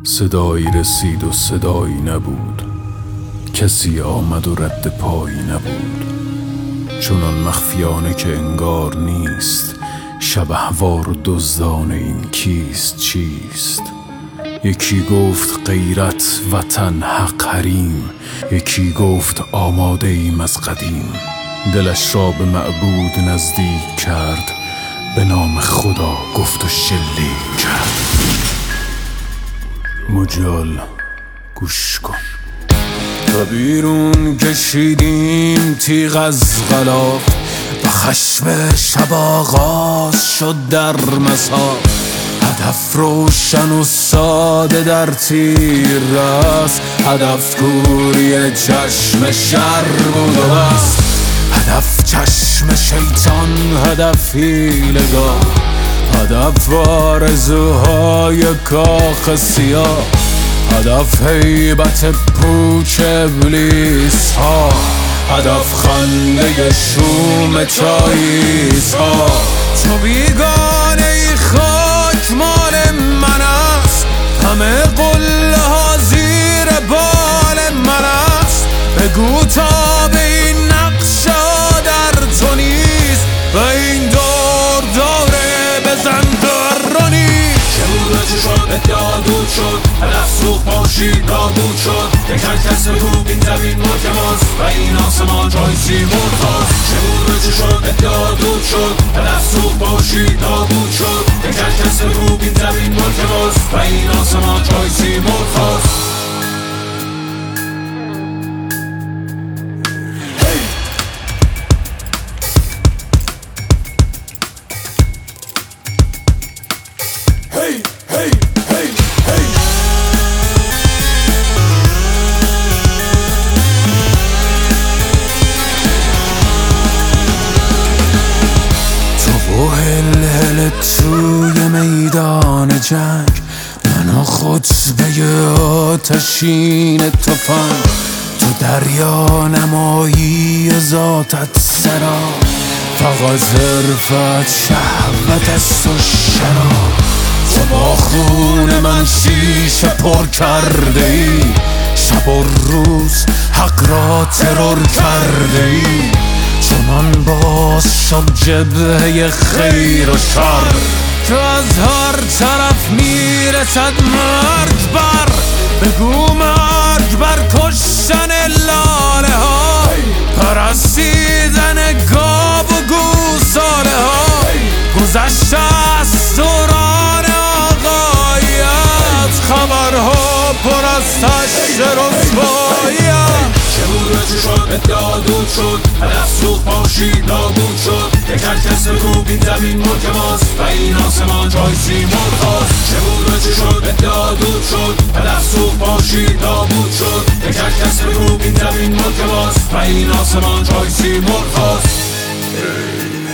صدایی رسید و صدایی نبود، کسی آمد و رد پایی نبود. چنان مخفیانه که انگار نیست، شبهوار و دزدان این کیست چیست. یکی گفت غیرت وطن حق حریم، یکی گفت آماده ایم از قدیم. دلش را به معبود نزدیک کرد، به نام خدا گفت و شلیک کرد. مجال گوش کن. تا بیرون کشیدیم تیغ از غلاف، و خشم شب آغاز شد در مساف. هدف روشن و ساده در تیر رست، هدف کوری چشم شر بود و بس. هدف چشم شیطان، هدف حیله‌گر، هدف آرزوهای کاخ سیاه، هدف هیبت پوچ ابلیس ها، هدف خنده شوم چاییز ها. تو بیگانه ای خاک مال من است، همه قله ها زیر بال من است. بگو تا به این نقشه ها در تو نیست، و این دور داره بزن درانی. چه بود و چه شد ادعا دود شد، هدف سوخت پاشید نابود شد. یک کس بگو این زمین ملک ماست، و این آسمان جای سیمرغ خواست. چه بود و چه شد ادعا دود شد، هدف سوخت پاشید نابود شد. یک کس بگو این زمین ملک ماست، و این آسمان جای سیمرغ خواست. هل توی میدان جنگ، من و خطبه آتشین تفنگ. تو دریا نمایی ذاتت سرا، فقط حرفت شهوت است و شراب. تو با خون من شیشه پر کرده ای، شب و روز حق را ترور کرده ای. چنان باز شد جبهه خیر و شر، که از هر طرف میرسد مرگ بر. بگو مرگ بر کشتن لاله ها، پرستیدن گاو و گوساله ها. گذشته از دوران آقایت، خبرها پر از تشت رسواییت. چه بود و چه شد ادعا دود شد، هدف سوخت پاشید نابود شد. یک کس بگو این زمین ملک ماست، و این آسمان جای سیمرغ خواست. چه بود و چه شد ادعا دود شد، هدف سوخت پاشید نابود شد. یک کس بگو این زمین ملک ماست، و این آسمان جای سیمرغ خواست.